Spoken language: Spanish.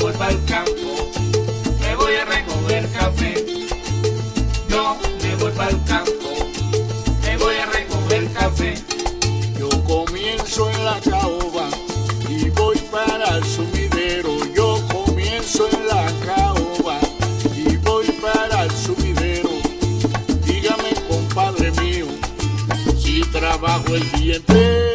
voy pa'l campo, me voy a recoger café. Yo me voy pa'l campo, me voy a recoger café. Yo comienzo en la caoba y voy para el sumidero. Yo comienzo en la caoba y voy para el sumidero. Dígame, compadre mío, si trabajo el día entero